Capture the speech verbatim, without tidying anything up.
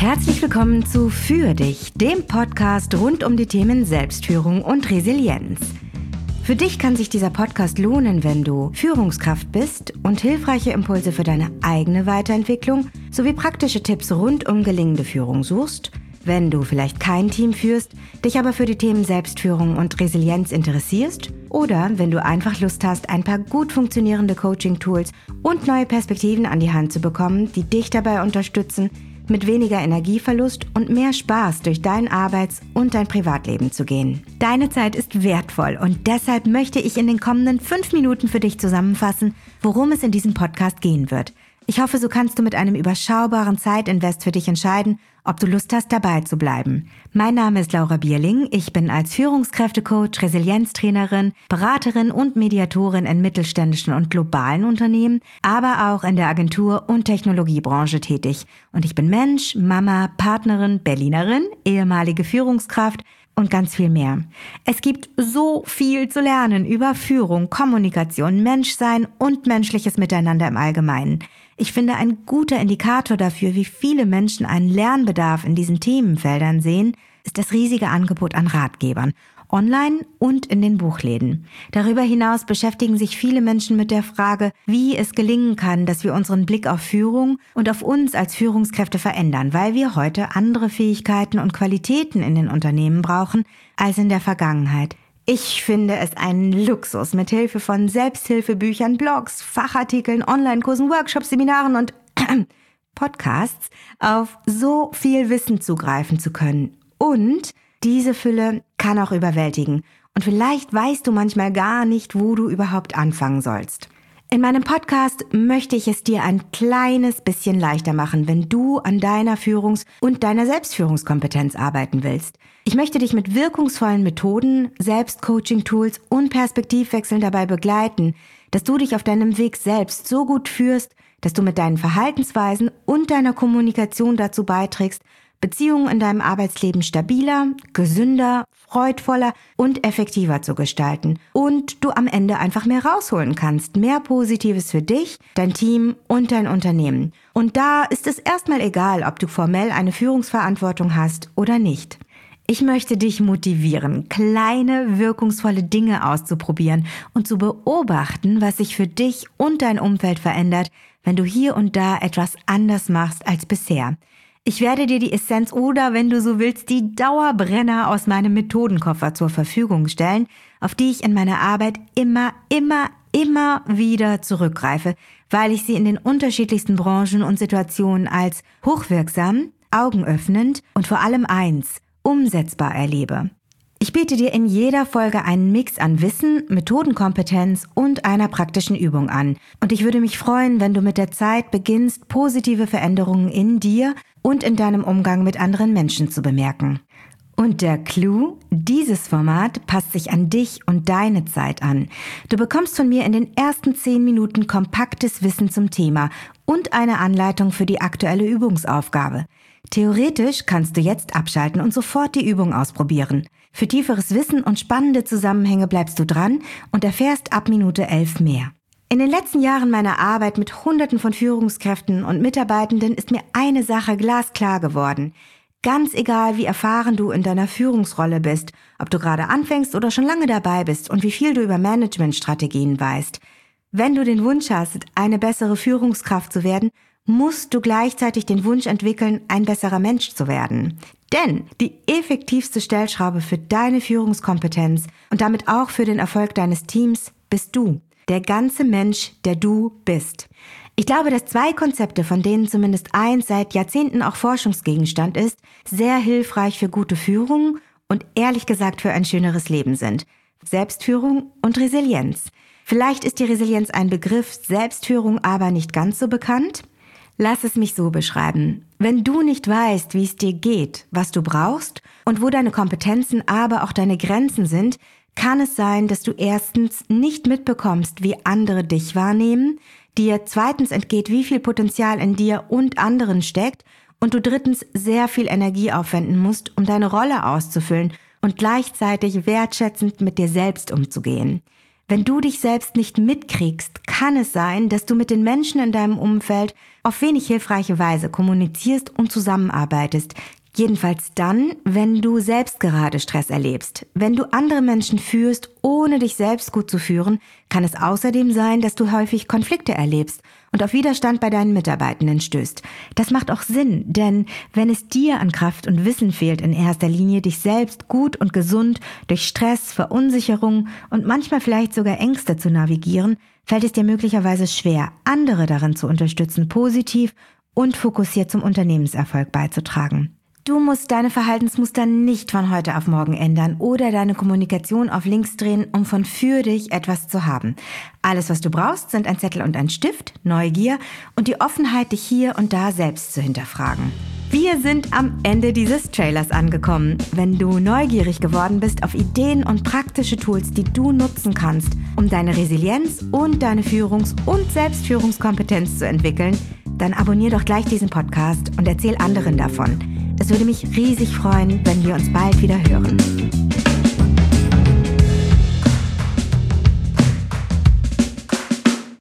Herzlich willkommen zu Für dich, dem Podcast rund um die Themen Selbstführung und Resilienz. Für dich kann sich dieser Podcast lohnen, wenn du Führungskraft bist und hilfreiche Impulse für deine eigene Weiterentwicklung sowie praktische Tipps rund um gelingende Führung suchst, wenn du vielleicht kein Team führst, dich aber für die Themen Selbstführung und Resilienz interessierst oder wenn du einfach Lust hast, ein paar gut funktionierende Coaching-Tools und neue Perspektiven an die Hand zu bekommen, die dich dabei unterstützen, mit weniger Energieverlust und mehr Spaß durch dein Arbeits- und dein Privatleben zu gehen. Deine Zeit ist wertvoll und deshalb möchte ich in den kommenden fünf Minuten für dich zusammenfassen, worum es in diesem Podcast gehen wird. Ich hoffe, so kannst du mit einem überschaubaren Zeitinvest für dich entscheiden, ob du Lust hast, dabei zu bleiben. Mein Name ist Laura Bierling. Ich bin als Führungskräftecoach, Resilienztrainerin, Beraterin und Mediatorin in mittelständischen und globalen Unternehmen, aber auch in der Agentur- und Technologiebranche tätig. Und ich bin Mensch, Mama, Partnerin, Berlinerin, ehemalige Führungskraft und ganz viel mehr. Es gibt so viel zu lernen über Führung, Kommunikation, Menschsein und menschliches Miteinander im Allgemeinen. Ich finde, ein guter Indikator dafür, wie viele Menschen einen Lernbedarf in diesen Themenfeldern sehen, ist das riesige Angebot an Ratgebern, online und in den Buchläden. Darüber hinaus beschäftigen sich viele Menschen mit der Frage, wie es gelingen kann, dass wir unseren Blick auf Führung und auf uns als Führungskräfte verändern, weil wir heute andere Fähigkeiten und Qualitäten in den Unternehmen brauchen als in der Vergangenheit. Ich finde es einen Luxus, mit Hilfe von Selbsthilfebüchern, Blogs, Fachartikeln, Online-Kursen, Workshops, Seminaren und Podcasts auf so viel Wissen zugreifen zu können. Und diese Fülle kann auch überwältigen. Und vielleicht weißt du manchmal gar nicht, wo du überhaupt anfangen sollst. In meinem Podcast möchte ich es dir ein kleines bisschen leichter machen, wenn du an deiner Führungs- und deiner Selbstführungskompetenz arbeiten willst. Ich möchte dich mit wirkungsvollen Methoden, Selbstcoaching-Tools und Perspektivwechseln dabei begleiten, dass du dich auf deinem Weg selbst so gut führst, dass du mit deinen Verhaltensweisen und deiner Kommunikation dazu beiträgst, Beziehungen in deinem Arbeitsleben stabiler, gesünder, freudvoller und effektiver zu gestalten und du am Ende einfach mehr rausholen kannst. Mehr Positives für dich, dein Team und dein Unternehmen. Und da ist es erstmal egal, ob du formell eine Führungsverantwortung hast oder nicht. Ich möchte dich motivieren, kleine, wirkungsvolle Dinge auszuprobieren und zu beobachten, was sich für dich und dein Umfeld verändert, wenn du hier und da etwas anders machst als bisher. Ich werde dir die Essenz oder, wenn du so willst, die Dauerbrenner aus meinem Methodenkoffer zur Verfügung stellen, auf die ich in meiner Arbeit immer, immer, immer wieder zurückgreife, weil ich sie in den unterschiedlichsten Branchen und Situationen als hochwirksam, augenöffnend und vor allem eins, umsetzbar erlebe. Ich biete dir in jeder Folge einen Mix an Wissen, Methodenkompetenz und einer praktischen Übung an. Und ich würde mich freuen, wenn du mit der Zeit beginnst, positive Veränderungen in dir und in deinem Umgang mit anderen Menschen zu bemerken. Und der Clou: Dieses Format passt sich an dich und deine Zeit an. Du bekommst von mir in den ersten zehn Minuten kompaktes Wissen zum Thema und eine Anleitung für die aktuelle Übungsaufgabe. Theoretisch kannst du jetzt abschalten und sofort die Übung ausprobieren. Für tieferes Wissen und spannende Zusammenhänge bleibst du dran und erfährst ab Minute elf mehr. In den letzten Jahren meiner Arbeit mit Hunderten von Führungskräften und Mitarbeitenden ist mir eine Sache glasklar geworden. Ganz egal, wie erfahren du in deiner Führungsrolle bist, ob du gerade anfängst oder schon lange dabei bist und wie viel du über Managementstrategien weißt. Wenn du den Wunsch hast, eine bessere Führungskraft zu werden, musst du gleichzeitig den Wunsch entwickeln, ein besserer Mensch zu werden. Denn die effektivste Stellschraube für deine Führungskompetenz und damit auch für den Erfolg deines Teams bist du. Der ganze Mensch, der du bist. Ich glaube, dass zwei Konzepte, von denen zumindest eins seit Jahrzehnten auch Forschungsgegenstand ist, sehr hilfreich für gute Führung und ehrlich gesagt für ein schöneres Leben sind. Selbstführung und Resilienz. Vielleicht ist die Resilienz ein Begriff, Selbstführung aber nicht ganz so bekannt. Lass es mich so beschreiben. Wenn du nicht weißt, wie es dir geht, was du brauchst und wo deine Kompetenzen, aber auch deine Grenzen sind, kann es sein, dass du erstens nicht mitbekommst, wie andere dich wahrnehmen, dir zweitens entgeht, wie viel Potenzial in dir und anderen steckt und du drittens sehr viel Energie aufwenden musst, um deine Rolle auszufüllen und gleichzeitig wertschätzend mit dir selbst umzugehen. Wenn du dich selbst nicht mitkriegst, kann es sein, dass du mit den Menschen in deinem Umfeld auf wenig hilfreiche Weise kommunizierst und zusammenarbeitest. Jedenfalls dann, wenn du selbst gerade Stress erlebst. Wenn du andere Menschen führst, ohne dich selbst gut zu führen, kann es außerdem sein, dass du häufig Konflikte erlebst und auf Widerstand bei deinen Mitarbeitenden stößt. Das macht auch Sinn, denn wenn es dir an Kraft und Wissen fehlt, in erster Linie dich selbst gut und gesund durch Stress, Verunsicherung und manchmal vielleicht sogar Ängste zu navigieren, fällt es dir möglicherweise schwer, andere darin zu unterstützen, positiv und fokussiert zum Unternehmenserfolg beizutragen. Du musst deine Verhaltensmuster nicht von heute auf morgen ändern oder deine Kommunikation auf links drehen, um von für dich etwas zu haben. Alles, was du brauchst, sind ein Zettel und ein Stift, Neugier und die Offenheit, dich hier und da selbst zu hinterfragen. Wir sind am Ende dieses Trailers angekommen. Wenn du neugierig geworden bist auf Ideen und praktische Tools, die du nutzen kannst, um deine Resilienz und deine Führungs- und Selbstführungskompetenz zu entwickeln, dann abonnier doch gleich diesen Podcast und erzähl anderen davon. Es würde mich riesig freuen, wenn wir uns bald wieder hören.